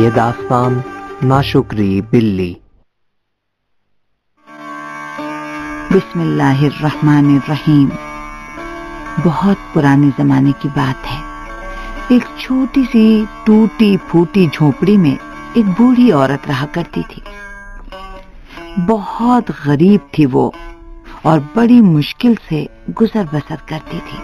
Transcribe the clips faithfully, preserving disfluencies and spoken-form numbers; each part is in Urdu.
یہ داستان ناشکری بلی۔ بسم اللہ الرحمن الرحیم۔ بہت پرانے زمانے کی بات ہے۔ ایک چھوٹی سی ٹوٹی پھوٹی جھونپڑی میں ایک بوڑھی عورت رہا کرتی تھی۔ بہت غریب تھی وہ اور بڑی مشکل سے گزر بسر کرتی تھی۔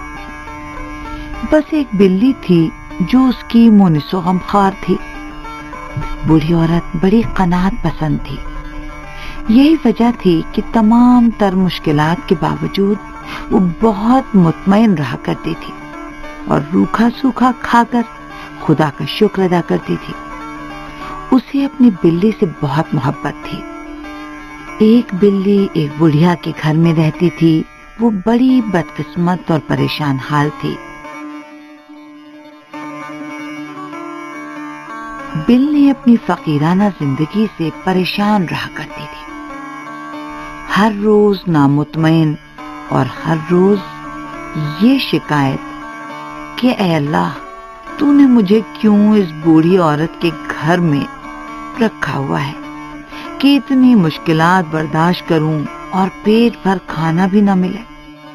بس ایک بلی تھی جو اس کی مونس و غمخوار تھی۔ بوڑھی عورت بڑی قناعت پسند تھی۔ یہی وجہ تھی کہ تمام تر مشکلات کے باوجود وہ بہت مطمئن رہا کرتی تھی اور روکھا سوکھا کھا کر خدا کا شکر ادا کرتی تھی۔ اسے اپنی بلی سے بہت محبت تھی۔ ایک بلی ایک بڑھیا کے گھر میں رہتی تھی۔ وہ بڑی بدقسمت اور پریشان حال تھی۔ بلی اپنی فقیرانہ زندگی سے پریشان رہا کرتی تھی۔ ہر روز نامطمئن اور ہر روز یہ شکایت کہ اے اللہ، تو نے مجھے کیوں اس بوڑھی عورت کے گھر میں رکھا ہوا ہے کہ اتنی مشکلات برداشت کروں اور پیٹ بھر کھانا بھی نہ ملے۔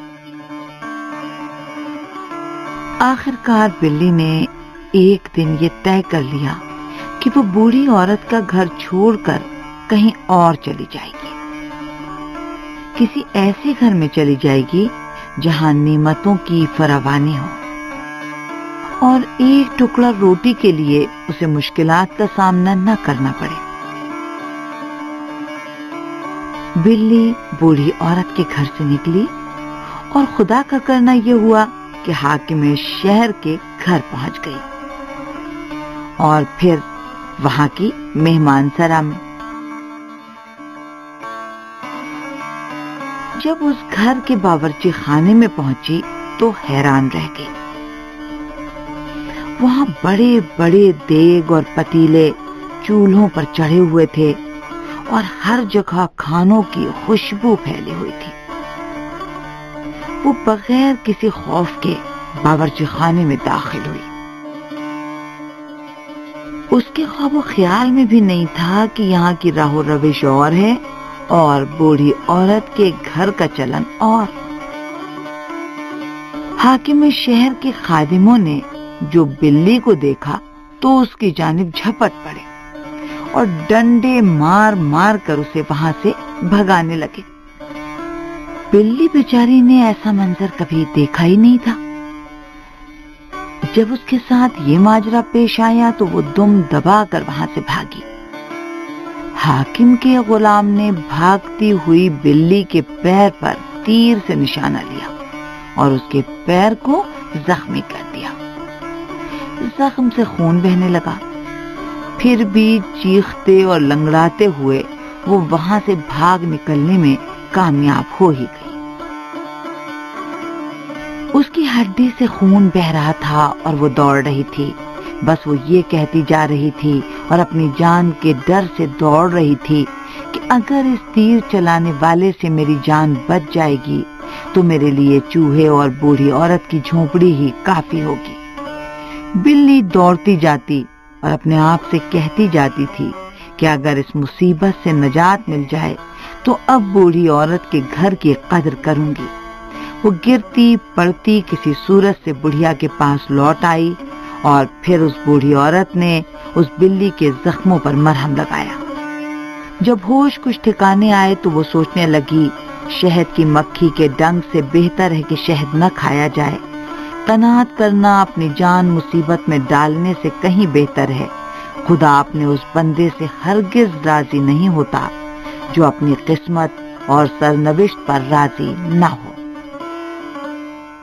آخر کار بلی نے ایک دن یہ طے کر لیا کہ وہ بوڑھی عورت کا گھر چھوڑ کر کہیں اور چلی جائے گی۔ کسی ایسے گھر میں چلی جائے گی جہاں نعمتوں کی فراوانی ہو اور ایک ٹکڑا روٹی کے لیے اسے مشکلات کا سامنا نہ کرنا پڑے۔ بلی بوڑھی عورت کے گھر سے نکلی اور خدا کا کرنا یہ ہوا کہ حاکم شہر کے گھر پہنچ گئی اور پھر وہاں کی مہمان سرا میں۔ جب اس گھر کے باورچی خانے میں پہنچی تو حیران رہ گئی۔ وہاں بڑے بڑے دیگ اور پتیلے چولہوں پر چڑھے ہوئے تھے اور ہر جگہ کھانوں کی خوشبو پھیلی ہوئی تھی۔ وہ بغیر کسی خوف کے باورچی خانے میں داخل ہوئی۔ اس کے خواب و خیال میں بھی نہیں تھا کہ یہاں کی راہ و روش اور ہے اور بوڑھی عورت کے گھر کا چلن اور۔ حاکم شہر کے خادموں نے جو بلی کو دیکھا تو اس کی جانب جھپٹ پڑے اور ڈنڈے مار مار کر اسے وہاں سے بھگانے لگے۔ بلی بیچاری نے ایسا منظر کبھی دیکھا ہی نہیں تھا۔ جب اس کے ساتھ یہ ماجرا پیش آیا تو وہ دم دبا کر وہاں سے بھاگی۔ حاکم کے غلام نے بھاگتی ہوئی بلی کے پیر پر تیر سے نشانہ لیا اور اس کے پیر کو زخمی کر دیا۔ زخم سے خون بہنے لگا۔ پھر بھی چیختے اور لنگڑاتے ہوئے وہ وہاں سے بھاگ نکلنے میں کامیاب ہو ہی گئی۔ اس کی ہڈی سے خون بہ رہا تھا اور وہ دوڑ رہی تھی۔ بس وہ یہ کہتی جا رہی تھی اور اپنی جان کے ڈر سے دوڑ رہی تھی کہ اگر اس تیر چلانے والے سے میری جان بچ جائے گی تو میرے لیے چوہے اور بوڑھی عورت کی جھونپڑی ہی کافی ہوگی۔ بلی دوڑتی جاتی اور اپنے آپ سے کہتی جاتی تھی کہ اگر اس مصیبت سے نجات مل جائے تو اب بوڑھی عورت کے گھر کی قدر کروں گی۔ وہ گرتی پڑتی کسی صورت سے بڑھیا کے پاس لوٹ آئی اور پھر اس بوڑھی عورت نے اس بلی کے زخموں پر مرہم لگایا۔ جب ہوش کچھ ٹھکانے آئے تو وہ سوچنے لگی شہد کی مکھی کے ڈنگ سے بہتر ہے کہ شہد نہ کھایا جائے۔ قناعت کرنا اپنی جان مصیبت میں ڈالنے سے کہیں بہتر ہے۔ خدا اپنے اس بندے سے ہرگز راضی نہیں ہوتا جو اپنی قسمت اور سرنوشت پر راضی نہ ہو۔